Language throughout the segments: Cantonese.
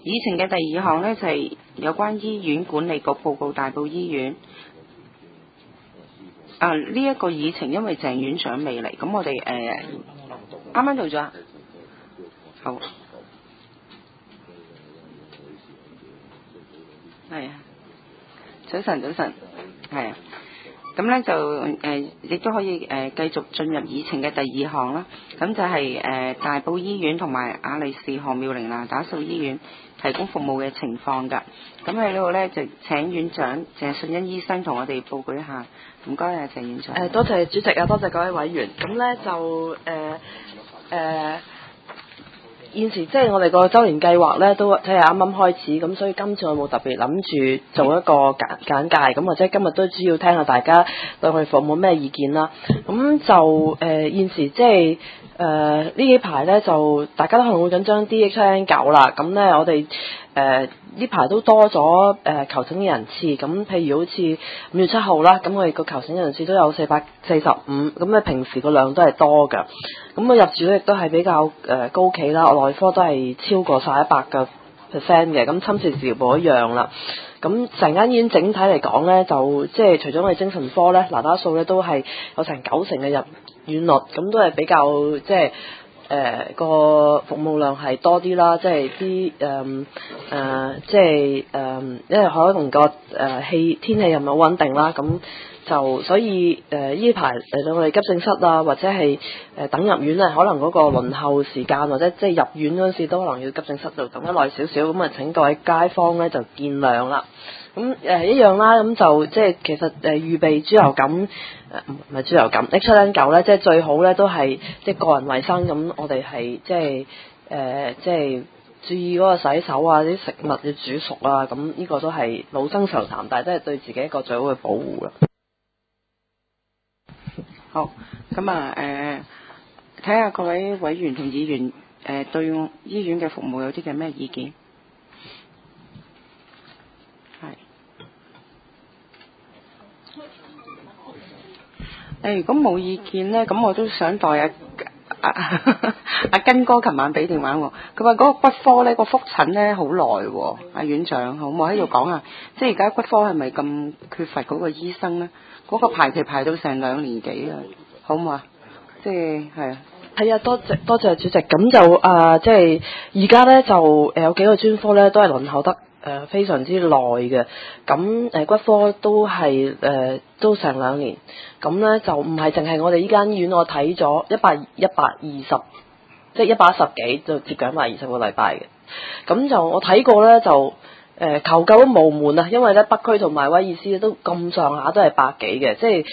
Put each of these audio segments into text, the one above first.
議程嘅第二項呢，就係有關醫院管理局報告大埔醫院。呢一個議程因為鄭院長未嚟，咁我哋啱啱到咗啊。好，係啊，早晨，係啊。咁呢就亦都可以繼續進入議程嘅第二項啦。咁就係大埔醫院同埋雅麗氏何妙齡那打素醫院提供服務嘅情況㗎。咁喺呢度呢，就請院長鄭舜恩醫生同我哋報告一下。唔該啊，鄭院長。 多謝主席啊，多謝各位委員。咁呢就現時即係我哋個週年計劃呢，都即係啱啱開始，咁所以今次我冇特別諗住做一個簡介，咁或者今日都主要聽下大家對我哋服務咩意見啦。咁就現時即係呢幾排呢，就大家都可能會緊張 DH7N9啦。咁呢，我哋呢排都多咗求診嘅人次，咁譬如好似5月7號啦，咁我哋個求診嘅人次都有445，咁咧平時個量都係多㗎。咁個入住率亦都係比較高企啦，內科都係超過晒100%嘅，咁侵蝕治療部一樣啦。咁成間醫院整體嚟講咧，就即係除咗我哋精神科咧，那打素咧都係有成90%嘅入院率，咁都係比較即係個服務量係多啲啦，即係啲即係因為可能個天氣又唔係好穩定啦，咁就所以呢排嚟到我哋急症室啊，或者係等入院咧，可能嗰個輪候時間或者即係入院嗰陣時都可能要急症室度等得耐少少，咁啊請各位街坊咧就見諒啦。咁一樣啦，咁就即係其實預備豬流感唔係豬流感 H7N9 咧，即係最好咧都係即係個人衞生，咁我哋係即係注意嗰個洗手啊，啲食物要煮熟啊，咁呢個都係老生常談，但係都係對自己一個最好嘅保護啦。 好，咁睇下各位委員同議員對醫院嘅服務有啲嘅咩意見？如果冇意見呢，咁我都想代阿根哥琴晚俾電話我，佢話嗰個骨科呢個覆診呢好耐喎，阿院長好唔好喺度講下？即係而家骨科係咪咁缺乏嗰個醫生呢？嗰個排期排到成2年幾啊，好唔好啊？即係係啊。 係啊，多謝主席。咁就即係而家咧就有幾個專科咧都係輪候得非常之耐嘅。咁骨科都係都成2年。咁咧就唔係淨係我哋依間醫院，我睇咗120，即係110幾，就接近120個禮拜嘅。咁就我睇過咧就求救都無門啊，因為咧北區同埋威爾斯都咁上下都係100幾嘅，即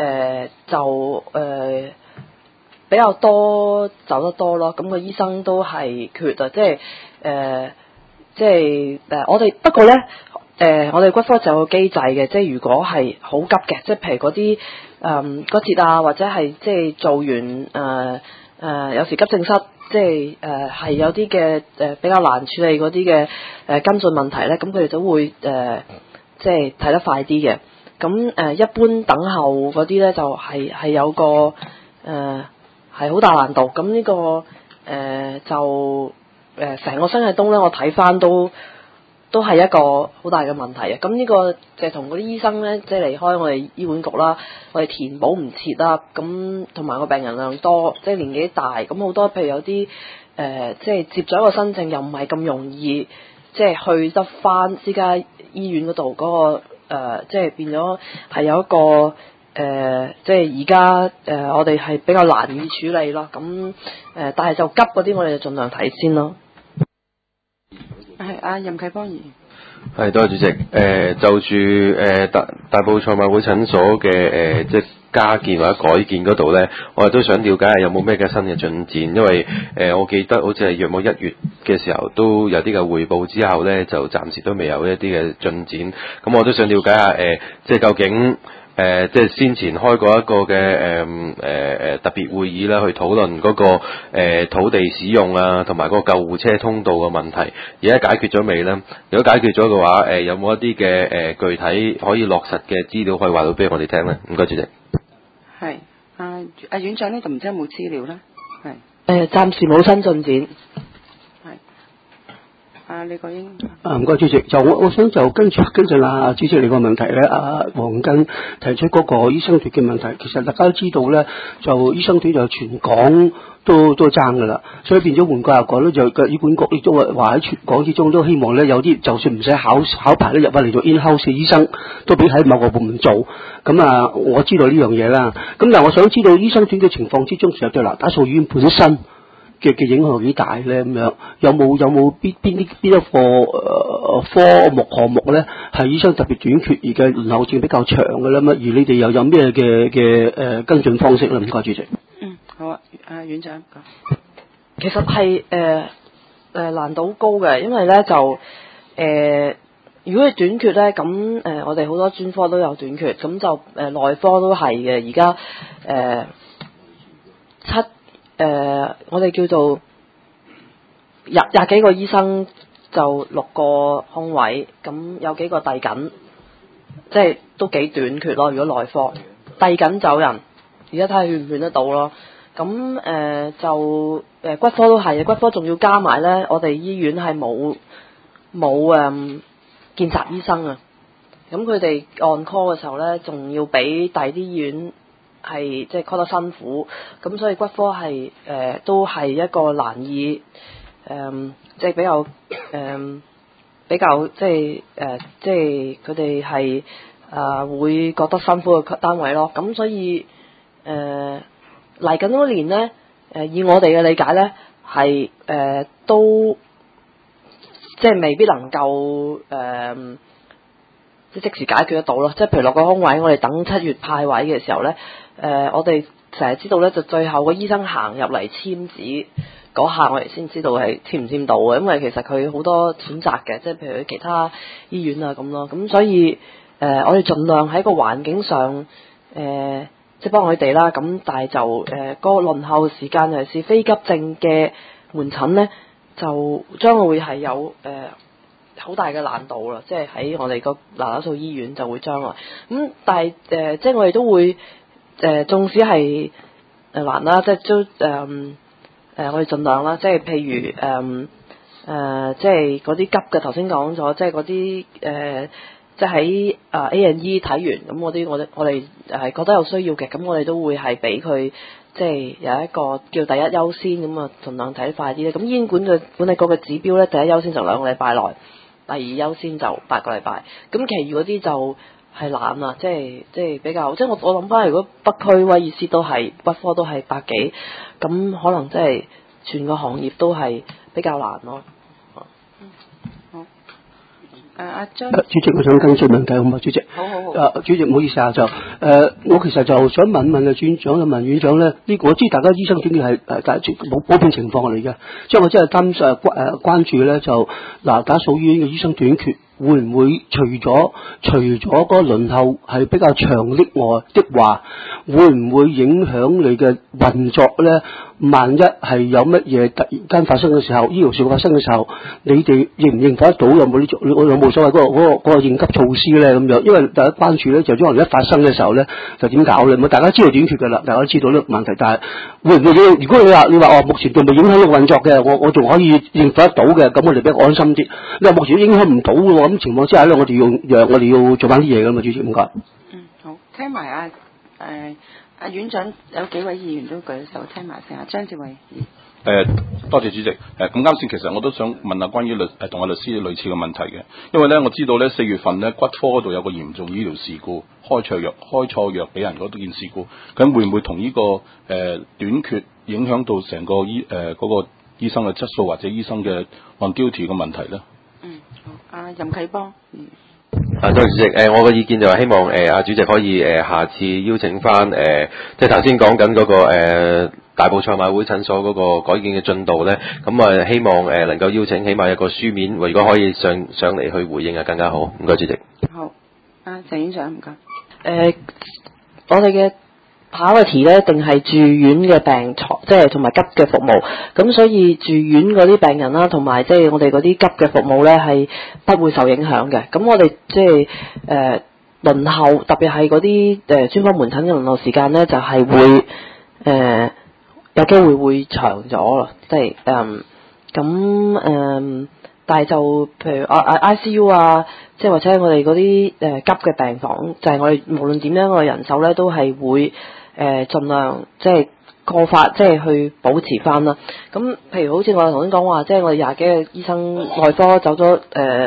係比較多走得多咯，咁個醫生都係缺啊，即係我哋不過咧我哋骨科就有個機制嘅，即係如果係好急嘅，即係譬如嗰啲骨折啊，或者係即係做完有時急症室即係係有啲嘅比較難處理嗰啲嘅跟進問題咧，咁佢哋都會即係睇得快啲嘅。咁一般等候嗰啲咧就係有個係好大難度，咁呢個就成個新界東咧，我睇翻都係一個好大嘅問題啊！咁呢個就係同嗰啲醫生咧，即係離開我哋醫管局啦，我哋填補唔切啦，咁同埋個病人量多，即係年紀大，咁好多譬如有啲即係接咗一個新症又唔係咁容易，即係去得翻私家醫院嗰度嗰個即係變咗係有一個。即係而家我哋係比較難以處理咯，咁但係就急嗰啲我哋就盡量睇先咯。 係阿任啟邦議員。 係，多謝主席。就住大埔賽馬會診所嘅即係加建或者改建嗰度咧，我哋都想了解下有冇咩嘅新嘅進展，因為我記得好似係約莫1月嘅時候都有啲嘅匯報，之後咧就暫時都未有一啲嘅進展。咁我都想了解下即係究竟。即係先前開過一個嘅特別會議啦，去討論嗰個土地使用啊，同埋嗰個救護車通道嘅問題，而家解決咗未呢？如果解決咗嘅話，有冇一啲嘅具體可以落實嘅資料可以話到俾我哋聽呢？唔該，主席。 係阿院長呢度唔知有冇資料呢？係暫時冇新進展。 係李國英。 唔該主席，就我想就跟進主席你個問題咧，黃根提出嗰個醫生團嘅問題，其實大家都知道咧，就醫生團就全港都爭噶啦，所以變咗換句話講咧，就醫管局亦都話喺全港之中都希望咧有啲就算唔使考牌咧入嚟做 in-house 醫生，都俾喺某個部門做。咁我知道呢樣嘢啦。咁但係我想知道醫生團嘅情況之中，其實對打素醫院本身嘅影響幾大咧？咁樣有冇邊一個科目項目咧係醫生特別短缺而嘅輪候證比較長嘅咧？而你哋又有咩嘅跟進方式咧？唔該，主席。 好啊，院長。 其實係難度好高嘅，因為咧就如果係短缺咧，咁我哋好多專科都有短缺，咁就內科都係嘅。而家我哋叫做廿幾個醫生就6個空位，咁有幾個遞緊，即係都幾短缺咯。如果內科遞緊走人，而家睇下勸唔勸得到咯。咁就骨科都係，骨科仲要加埋咧，我哋醫院係冇見習醫生啊。咁佢哋按 call 嘅時候咧，仲要比第啲醫院係即係 call 得辛苦，咁所以骨科係都係一個難以即係比較即係佢哋係會覺得辛苦嘅單位咯。咁所以嚟緊嗰年咧，以我哋嘅理解咧，係都即係未必能夠即時解決得到咯。即係譬如落個空位，我哋等7月派位嘅時候咧，我哋成日知道咧，就最後個醫生行入嚟簽紙嗰下，我哋先知道係簽唔簽到嘅。因為其實佢好多選擇嘅，即係譬如其他醫院啊咁咯。咁所以我哋盡量喺個環境上即係幫佢哋啦。咁但係就個輪候時間尤其是非急症嘅門診咧，就將會係有好大嘅難度啦。即係喺我哋個打素醫院就會將來咁，但係即係我哋都會縱使係難啦，即係都我哋盡量啦。即係譬如即係嗰啲急嘅，頭先講咗，即係嗰啲即係喺A&E 睇完咁嗰啲，我哋係覺得有需要嘅，咁我哋都會係俾佢即係有一個叫第一優先咁啊，盡量睇得快啲咧。咁醫院管理局嘅指標咧，第一優先就2個禮拜內，第二優先就8個禮拜。咁其餘嗰啲就係難啊，即係比較，即係我諗翻，如果北區威爾斯都係骨科都係100幾，咁可能即係全個行業都係比較難咯。 好。阿張。 主席，我想跟進問題好嘛？主席。 好。 主席唔好意思啊，就我其實就想問問專長同問院長咧，我知大家醫生短缺係普遍情況嚟嘅，即係我真係關注咧就打素醫院嘅醫生短缺。會唔會除咗嗰個輪候係比較長的外的話，會唔會影響你嘅運作咧？萬一係有乜嘢突然間發生嘅時候，醫療事故發生嘅時候，你哋認唔認可得到？有冇所謂嗰個應急措施咧？咁樣，因為大家關注咧，就可能一發生嘅時候咧，就點搞咧？大家知道短缺㗎啦，大家都知道呢個問題，但係會唔會如果你話目前仲未影響呢個運作嘅，我仲可以應付得到嘅，咁我哋比較安心啲。你話目前影響唔到嘅喎，咁情況之下咧，我哋要做翻啲嘢㗎嘛，主席唔該。 好，聽埋阿院長有幾位議員都舉手，聽埋先。張志偉。 多謝主席。咁啱先，其實我都想問下關於同阿律師類似嘅問題嘅，因為咧我知道咧4月份咧骨科嗰度有個嚴重醫療事故，開錯藥俾人嗰件事故，咁會唔會同呢個短缺影響到成個嗰個醫生嘅質素或者醫生嘅 on duty 嘅問題咧？ 好。任啟邦。 多謝主席。我嘅意見就係希望阿主席可以下次邀請翻即係頭先講緊嗰個大埔賽馬會診所嗰個改建嘅進度咧，咁希望能夠邀請起碼一個書面，如果可以上嚟去回應啊，更加好。唔該主席。 好。鄭院長唔該。 我哋嘅priority咧，定係住院嘅病床，即係同埋急嘅服務。咁所以住院嗰啲病人啦，同埋即係我哋嗰啲急嘅服務咧，係不會受影響嘅。咁我哋即係輪候，特別係嗰啲專科門診嘅輪候時間咧，就係會有機會會長咗咯。即係但但係就譬如ICU 啊，即係或者我哋嗰啲急嘅病房，就係我哋無論點樣個人手咧，都係會盡量即係過法，即係去保持翻啦。咁譬如好似我哋頭先講話，即係我哋廿幾個醫生內科走咗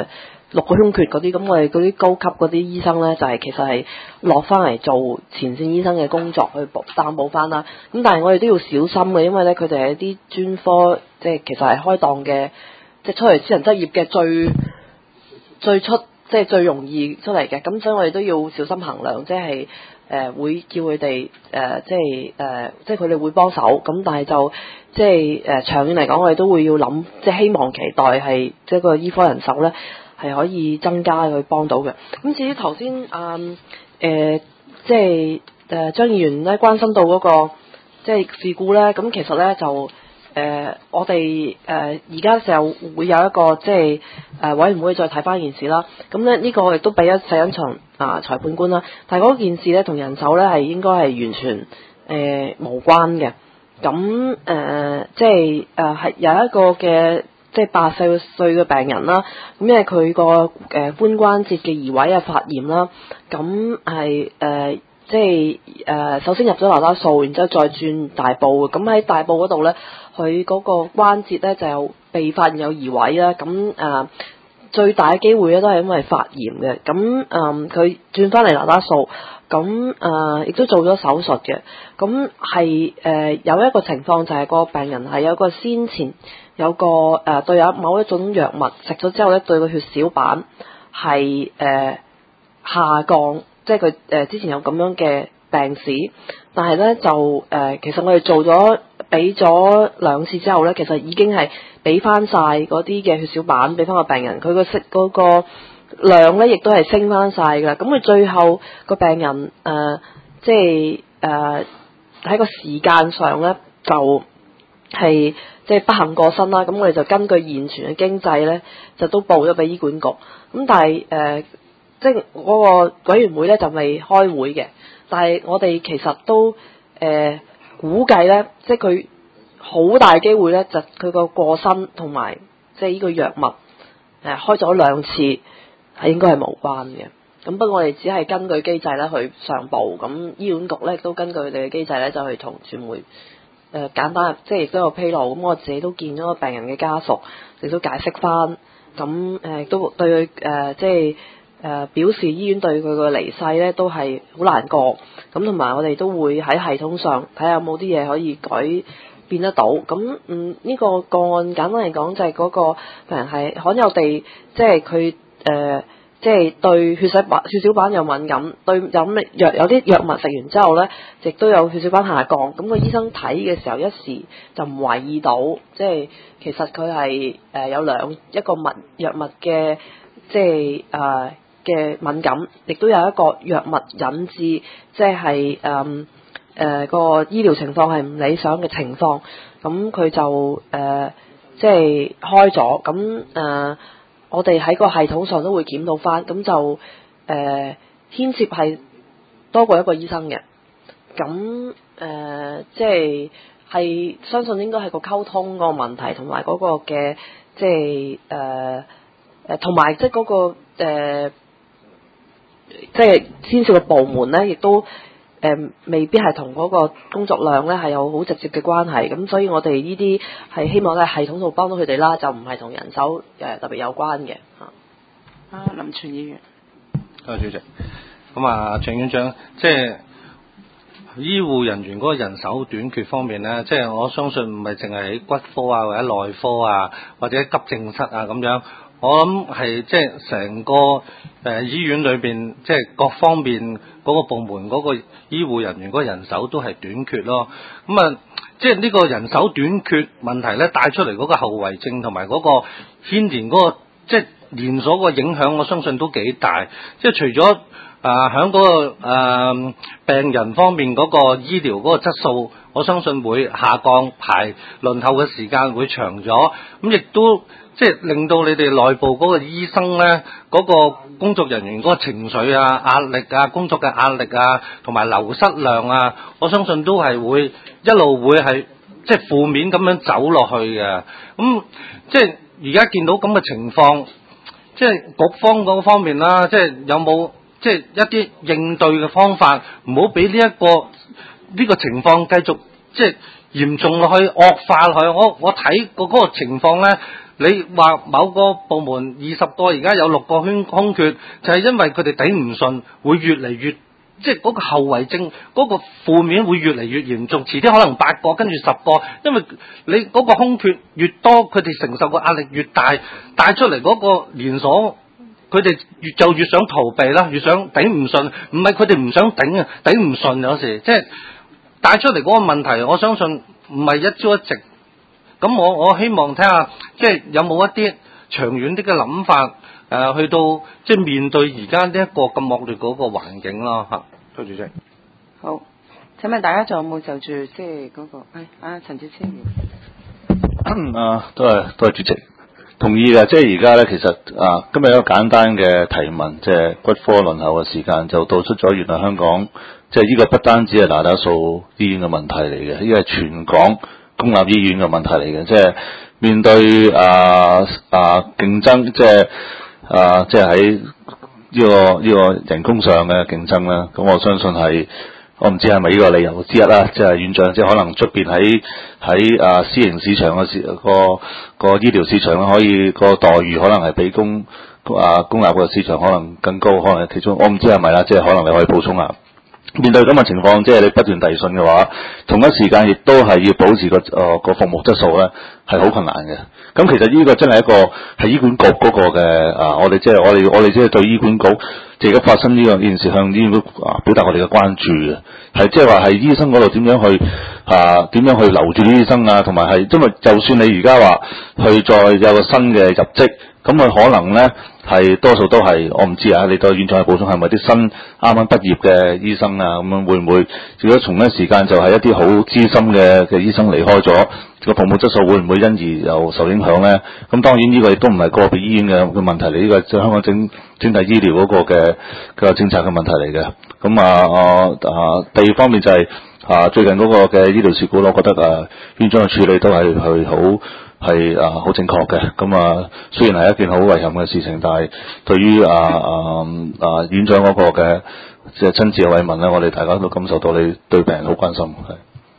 6個空缺嗰啲，咁我哋嗰啲高級嗰啲醫生咧，就係其實係落翻嚟做前線醫生嘅工作去擔保翻啦。咁但係我哋都要小心嘅，因為咧佢哋係一啲專科，即係其實係開檔嘅，即係出嚟私人執業嘅最出，即係最容易出嚟嘅。咁所以我哋都要小心衡量，即係會叫佢哋即係佢哋會幫手。咁但係就即係長遠嚟講，我哋都會要諗，即係希望期待係即係個醫科人手咧，係可以增加去幫到嘅。咁至於頭先即係張議員咧關心到嗰個即係事故咧，咁其實咧就我哋而家就會有一個即係委員會再睇翻件事啦。咁咧呢個我亦都俾咗細欣祥裁判官啦。但係嗰件事咧同人手咧係應該係完全無關嘅。咁即係係有一個嘅。即係80歲嘅病人啦，咁因為佢個髖關節嘅移位啊發炎啦，咁係即係首先入咗那打素，然之後再轉大埔。咁喺大埔嗰度咧，佢嗰個關節咧就有被發現有移位啦。咁最大嘅機會咧都係因為發炎嘅。咁佢轉翻嚟那打素，咁亦都做咗手術嘅。咁係有一個情況就係個病人係有個先前。有個對有某一種藥物食咗之後咧，對個血小板係下降，即係佢之前有咁樣嘅病史，但係咧就其實我哋做咗俾咗2次之後咧，其實已經係俾翻晒嗰啲嘅血小板俾翻個病人，佢個嗰個量咧亦都係升翻晒㗎。咁佢最後個病人即係喺個時間上咧就係。即係不幸過身啦，咁我哋就根據現存嘅經濟咧，就都報咗俾醫管局。咁但係即係嗰個委員會咧就未開會嘅。但係我哋其實都估計咧，即係佢好大機會咧，就佢個過身同埋即係呢個藥物開咗2次係應該係無關嘅。咁不過我哋只係根據機制咧去上報，咁醫管局咧亦都根據佢哋嘅機制咧就去同傳媒。簡單即係亦都有披露，咁我自己都見咗個病人嘅家屬，亦都解釋翻，咁都對佢即係表示醫院對佢個離世咧都係好難過，咁同埋我哋都會喺系統上睇下有冇啲嘢可以改變得到，咁呢個個案簡單嚟講就係嗰個病人係罕有地即係佢即係對血小板有敏感，對飲藥有啲藥物食完之後咧，亦都有血小板下降。咁個醫生睇嘅時候一時就唔懷疑到，即係其實佢係有一個藥物嘅即係嘅敏感，亦都有一個藥物引致即係個醫療情況係唔理想嘅情況。咁佢就即係開咗咁我哋喺個系統上都會檢討翻，咁就牽涉係多過一個醫生嘅，咁即係相信應該係個溝通個問題，同埋嗰個嘅即係同埋即係嗰個即係牽涉嘅部門咧，亦都未必係同嗰個工作量咧係有好直接嘅關係，咁所以我哋呢啲係希望喺系統度幫到佢哋啦，就唔係同人手特別有關嘅嚇。 林全議員， 主席，咁鄭院長，即係醫護人員嗰個人手短缺方面咧，即係我相信唔係淨係喺骨科啊，或者內科啊，或者急症室啊咁樣。我諗係即係成個醫院裏邊，即係各方面嗰個部門嗰個醫護人員嗰個人手都係短缺咯。咁即係呢個人手短缺問題咧，帶出嚟嗰個後遺症同埋嗰個牽連嗰個即係連鎖個影響，我相信都幾大。即係除咗喺嗰個病人方面嗰個醫療嗰個質素，我相信會下降，排輪候嘅時間會長咗，咁亦都即係令到你哋內部嗰個醫生咧，嗰個工作人員嗰個情緒啊、壓力啊、工作嘅壓力啊，同埋流失量啊，我相信都係會一路會係即係負面咁樣走落去嘅。咁即係而家見到咁嘅情況，即係局方嗰方面啦，即係有冇即係一啲應對嘅方法，唔好俾呢個情況繼續即係嚴重落去、惡化落去。我睇過嗰個情況咧，你話某個部門20個而家有6個空缺，就係因為佢哋頂唔順，會越嚟越即係嗰個後遺症，嗰個負面會越嚟越嚴重。遲啲可能8個，跟住10個，因為你嗰個空缺越多，佢哋承受個壓力越大，帶出嚟嗰個連鎖。佢哋越想逃避啦，越想頂唔順，唔係佢哋唔想頂啊，頂唔順有時即係帶出嚟嗰個問題，我相信唔係一朝一夕。咁我希望睇下，即係有冇一啲長遠啲嘅諗法，去到即係面對而家呢一個咁惡劣嗰個環境咯嚇。多謝主席。 好，請問大家仲有冇就住即係嗰個？陳志超。 都係主席。同意嘅，即係而家咧，其實今日一個簡單嘅提問，即係骨科輪候嘅時間就道出咗，原來香港即係呢個不單止係那打素醫院嘅問題嚟嘅，呢個係全港公立醫院嘅問題嚟嘅。即係面對競爭，即係喺呢個人工上嘅競爭啦。咁我相信係。我唔知係咪呢個理由之一啦，即係院長，即係可能出邊喺私營市場嘅個醫療市場咧，可以個待遇可能係比公立嘅市場可能更高，可能係其中，我唔知係咪啦，即係可能你可以補充下。面對咁嘅情況，即係你不斷遞信嘅話，同一時間亦都係要保持個服務質素咧，係好困難嘅。咁其實呢個真係一個係醫管局嗰個嘅我哋即係對醫管局即係而家發生呢件事向醫管局表達我哋嘅關注嘅，係即係話係醫生嗰度點樣去留住啲醫生啊，同埋係因為就算你而家話去再有個新嘅入職。咁佢可能咧係多數都係我唔知啊，你對院長嘅補充係咪啲新啱啱畢業嘅醫生啊？咁樣會唔會如果同一時間就係一啲好資深嘅醫生離開咗，個服務質素會唔會因而又受影響咧？咁當然呢個亦都唔係個別醫院嘅問題嚟，呢個係香港整體醫療嗰個嘅政策嘅問題嚟嘅。咁第二方面就係最近嗰個嘅醫療事故，我覺得院長嘅處理都係好正確嘅。咁雖然係一件好遺憾嘅事情，但係對於院長嗰個嘅即係親自嘅慰問咧，我哋大家都感受到你對病人好關心。係。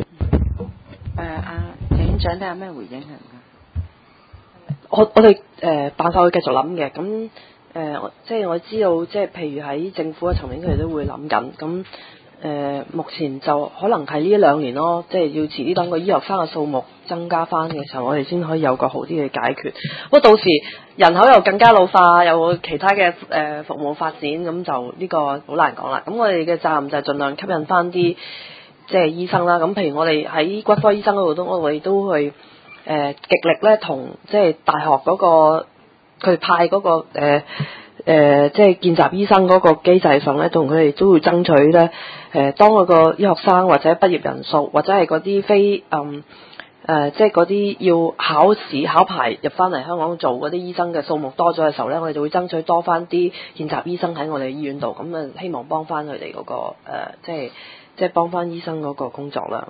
鄭院長，你有咩回應係？ 我哋辦法會繼續諗嘅。咁即係我知道，即係譬如喺政府嘅層面，佢哋都會諗緊。咁目前就可能係呢1-2年咯，即係要遲啲等個醫學生嘅數目增加翻嘅時候，我哋先可以有個好啲嘅解決。不過到時人口又更加老化，有其他嘅服務發展，咁就呢個好難講啦。咁我哋嘅責任就係盡量吸引翻啲即係醫生啦。咁譬如我哋喺骨科醫生嗰度我哋都會極力咧同即係大學嗰個佢派嗰個即係見習醫生嗰個機制上咧，同佢哋都會爭取咧。當嗰個醫學生或者畢業人數，或者係嗰啲非即係嗰啲要考試考牌入翻嚟香港做嗰啲醫生嘅數目多咗嘅時候咧，我哋就會爭取多翻啲見習醫生喺我哋醫院度，咁希望幫翻佢哋嗰個即係幫翻醫生嗰個工作啦。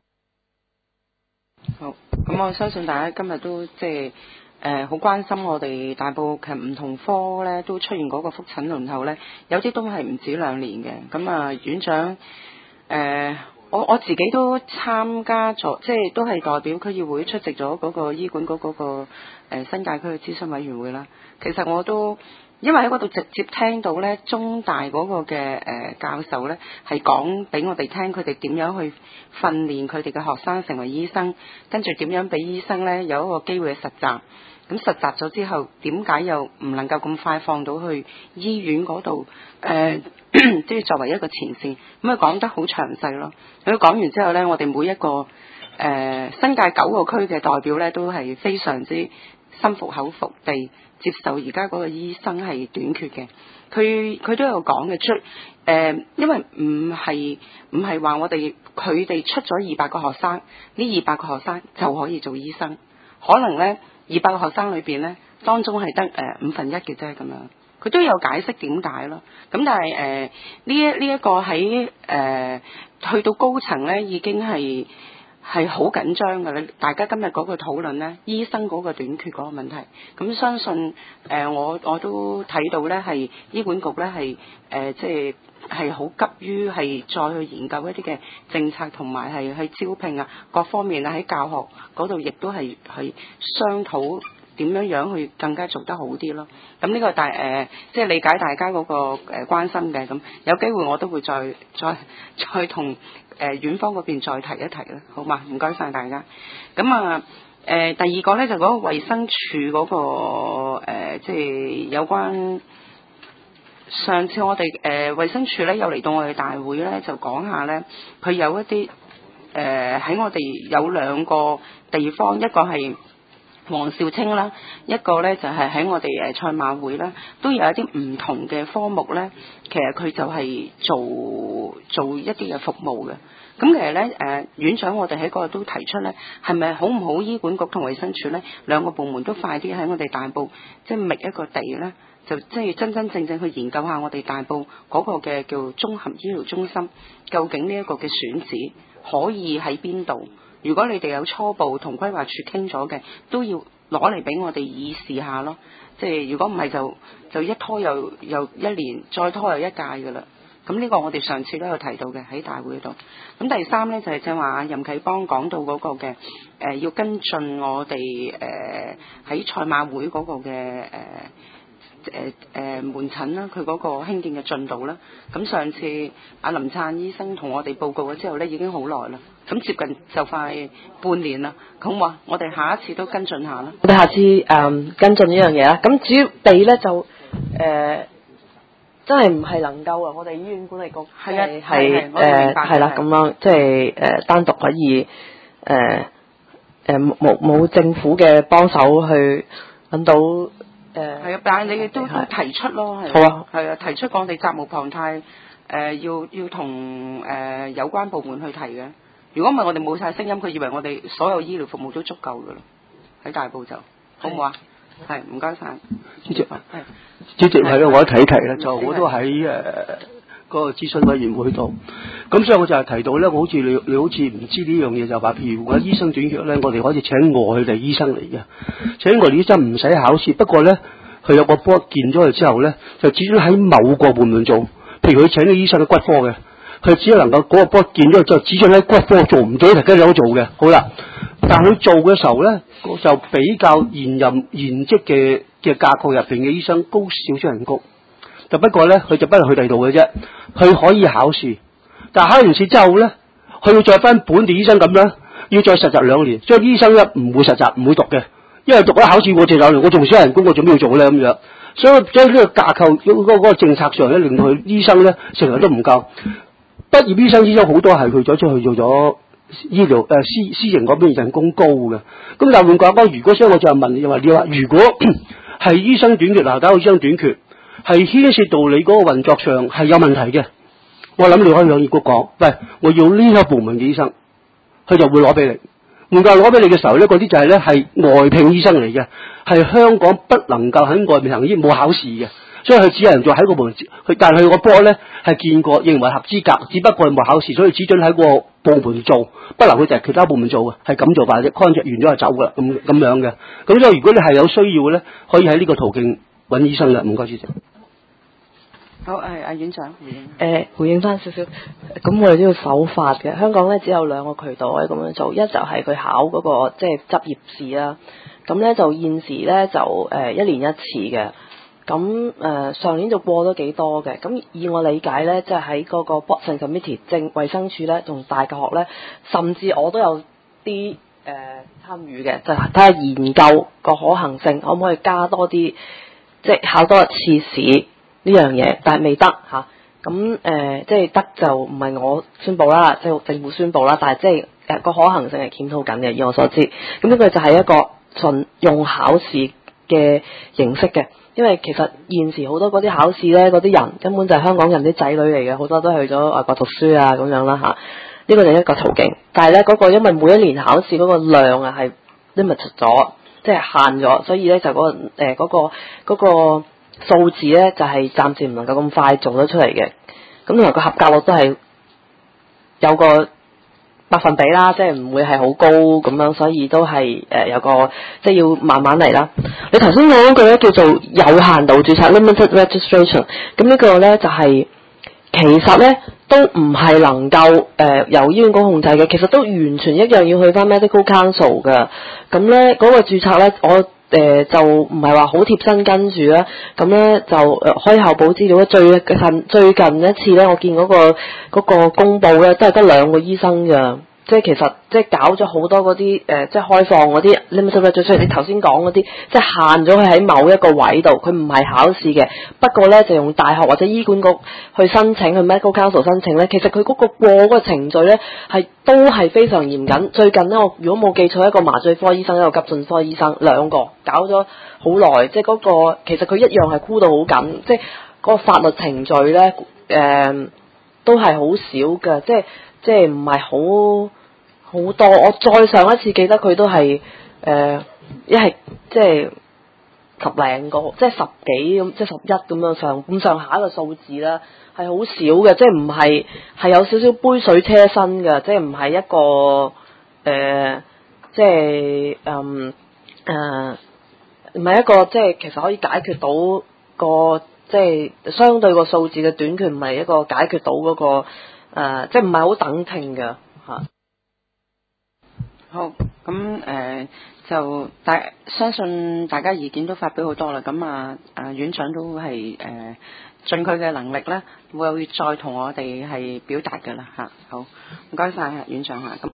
好，咁我相信大家今日都即係好關心我哋大埔其實唔同科咧都出現嗰個覆診輪候咧，有啲都係唔止2年嘅。咁院長我自己都參加咗，即係都係代表區議會出席咗嗰個醫管局嗰個新界區嘅諮詢委員會啦。其實我都因為喺嗰度直接聽到咧中大嗰個嘅教授咧係講俾我哋聽，佢哋點樣去訓練佢哋嘅學生成為醫生，跟住點樣俾醫生咧有一個機會去實習。咁實習咗之後，點解又唔能夠咁快放到去醫院嗰度？即係作為一個前線，咁佢講得好詳細咯。佢講完之後呢，我哋每一個新界9個區嘅代表呢，都係非常之心服口服地接受而家嗰個醫生係短缺嘅。佢都有講嘅因為唔係話我哋佢哋出咗200個學生，呢200個學生就可以做醫生，可能呢。200個學生裏邊咧，當中係得1/5嘅啫咁樣，佢都有解釋點解咯。咁但係呢一個喺去到高層咧，已經係係好緊張㗎啦！大家今日嗰個討論呢，醫生嗰個短缺嗰個問題，咁相信我都睇到呢，係醫管局呢係即係係好急於係再去研究一啲嘅政策，同埋係去招聘啊各方面啊，喺教學嗰度亦都係商討點樣去更加做得好啲咯。咁呢個即係理解大家嗰個關心嘅，咁有機會我都會再同院方嗰邊再提一提啦，好嘛？唔該晒大家。咁啊第二個咧就嗰個衛生署嗰個即係有關上次我哋衛生署咧有嚟到我哋大會咧，就講下咧佢有一啲喺我哋有兩個地方，一個係黃兆清啦，一個咧就係喺我哋賽馬會啦，都有一啲唔同嘅科目咧，其實佢就係做一啲嘅服務嘅。咁其實咧院長我哋喺嗰度都提出咧，係咪好唔好醫管局同衛生署咧兩個部門都快啲喺我哋大埔即係覓一個地咧，就即係真真正正去研究下我哋大埔嗰個嘅叫綜合醫療中心，究竟呢一個嘅選址可以喺邊度？如果你哋有初步同規劃處傾咗嘅，都要攞嚟俾我哋議事下咯。即係如果唔係就一拖又一年，再拖又一屆㗎啦。咁呢個我哋上次都有提到嘅喺大會度。咁第三呢，就係正話任啟邦講到嗰個嘅要跟進我哋喺賽馬會嗰個嘅門診啦，佢嗰個興建嘅進度啦。咁上次阿林燦醫生同我哋報告咗之後呢，已經好耐啦。咁接近就快半年啦。咁話我哋下一次都跟進下啦。 我哋下次跟進呢樣嘢啦。咁至於地呢，就真係唔係能夠啊！我哋醫院管理局係係啦咁樣，即係單獨可以冇政府嘅幫手去揾到係啊，但係你哋都提出咯，係好啊， 係啊，提出我哋責無旁貸要同有關部門去提嘅。如果唔係我哋冇晒聲音，佢以為我哋所有醫療服務都足夠㗎啦。喺大埔就好唔好啊？係唔該晒。 主席係。主席係咯，我提一提咧，就我都喺嗰個諮詢委員會度，咁所以我就係提到咧，我好似你好似唔知呢樣嘢，就話譬如個醫生短缺咧，我哋可以請外地醫生嚟嘅，請外地醫生唔使考試，不過咧佢有個 board 見咗佢之後咧，就只准喺某個部門做，譬如佢請個醫生嘅骨科嘅，佢只能夠嗰個 board 見咗就只准喺骨科做，唔到其他有做嘅，好啦，但佢做嘅時候咧，就比較現職嘅架構入邊嘅醫生高少少人工，就不過咧佢就不能去第度嘅啫，佢可以考試，但係考完試之後咧，佢要再翻本地醫生咁樣，要再實習2年，所以醫生咧唔會實習唔會讀嘅，因為讀咗考試我就2年，我仲少人工，我做咩要做咧咁樣，所以即係呢個架構嗰個政策上咧，令到佢醫生咧成日都唔夠，畢業醫生好多係去咗出去做咗醫療私營嗰邊人工高嘅，咁但係換句話講，如果所以我就問你話如果係醫生短缺，大家醫生短缺係牽涉到你嗰個運作上係有問題嘅，我諗你可以向醫局講，喂，我要呢個部門嘅醫生，佢就會攞俾你。唔夠攞俾你嘅時候咧，嗰啲就係咧係外聘醫生嚟嘅，係香港不能夠喺外面行醫冇考試嘅，所以佢只能做喺個部門，但係佢個波咧係見過認為合資格，只不過係冇考試，所以只准喺個部門做，不能去就係其他部門做嘅，係咁做法啫。contract 完咗就走噶啦，咁樣嘅。咁所以如果你係有需要嘅咧，可以喺呢個途徑揾醫生嘅。唔該，主席。 好，阿院長回應翻少少，咁我哋都要守法嘅。香港咧只有2個渠道可以咁樣做，一就係佢考嗰個即係執業試啦。咁咧就現時咧就1年1次嘅。咁上年就過咗幾多嘅。咁以我理解咧，即係喺嗰個 Board and Committee 衛生署咧同大教學咧，甚至我都有啲參與嘅，就係睇下研究個可行性，可唔可以加多啲，即係考多一次試。呢樣嘢，但係未得嚇，咁即係得就唔係我宣佈啦，即係政府宣佈啦，但係即係個可行性係檢討緊嘅，以我所知。咁呢個就係一個純用考試嘅形式嘅，因為其實現時好多嗰啲考試咧，嗰啲人根本就係香港人啲仔女嚟嘅，好多都去咗外國讀書啊咁樣啦嚇。呢個就係一個途徑，但係咧嗰個因為每一年考試嗰個量啊係 limit 咗，即係限咗，所以咧就嗰個數字咧就係暫時唔能夠咁快做得出嚟嘅，咁同埋個合格率都係有個百分比啦，即係唔會係好高咁樣，所以都係有個即係要慢慢嚟啦。你頭先講嗰句咧叫做有限度註冊 （limited registration）， 咁呢個咧就係、其實咧都唔係能夠由醫院局控制嘅，其實都完全一樣要去翻 medical council 嘅。咁咧嗰個註冊咧，我就唔係話好貼身跟住啦。咁咧就開校補資料咧，最近一次咧，我見嗰個公佈咧，都係得2個醫生㗎。即係其實即係搞咗好多嗰啲即係開放嗰啲 limited registration，你頭先講嗰啲，即係限咗佢喺某一個位度，佢唔係考試嘅。不過咧就用大學或者醫管局去申請，去 medical council 申請咧，其實佢嗰個過嗰個程序咧都係非常嚴謹。最近咧，我如果冇記錯，一個麻醉科醫生，一個急症科醫生，2個搞咗好耐，即係嗰個其實佢一樣係箍到好緊，即係嗰個法律程序咧都係好少嘅，即係唔係好多。我再上一次記得佢都係一係即係10零個，即係10幾咁，即係11咁樣咁上下一個數字啦，係好少嘅，即係唔係有少少杯水車薪嘅，即係唔係一個即係唔係一個即係其實可以解決到個即係相對個數字嘅短缺，唔係一個解決到嗰個即係唔係好等聽嘅嚇。 好，咁就相信大家意見都發表好多啦。咁院長都係盡佢嘅能力咧，會再同我哋係表達㗎啦嚇。好，唔該晒院長嚇。